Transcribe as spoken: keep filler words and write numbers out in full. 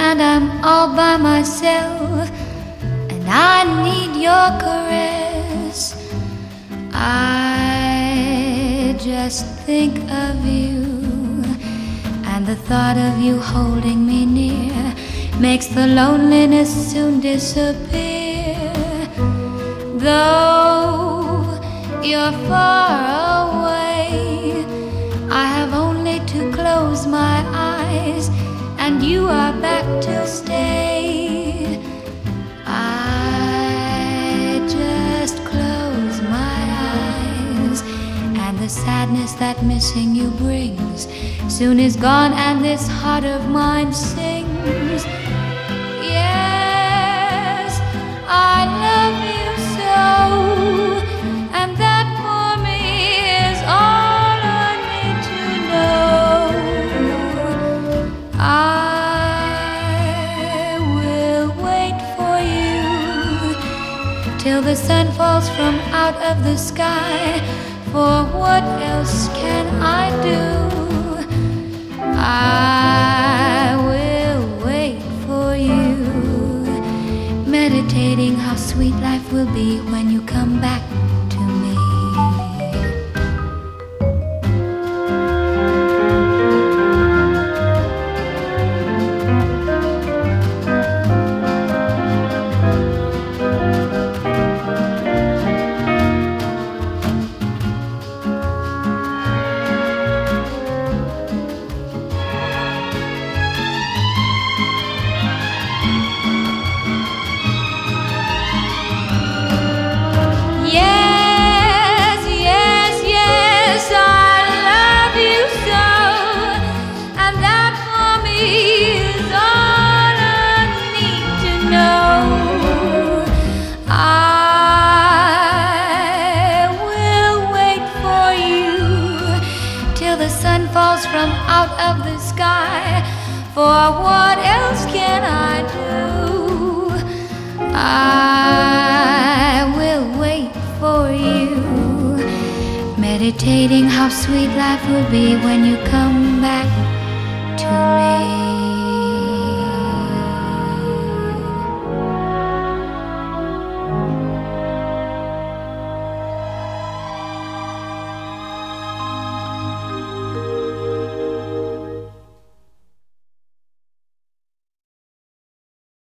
and I'm all by myself, and I need your caress. I just think of you, and the thought of you holding me near makes the loneliness soon disappear. Though you're far away, I have only to close my eyes, and you are back to stay. I just close my eyes, and the sadness that missing you brings soon is gone, and this heart of mine sings. Yes, I love you so, and that for me is all I need to know. I will wait for you till the sun falls from out of the sky, for what else can I do? I will wait for you, meditating how sweet life will be when you come back to me. The sun falls from out of the sky, for what else can I do? I will wait for you, meditating how sweet life will be when you come back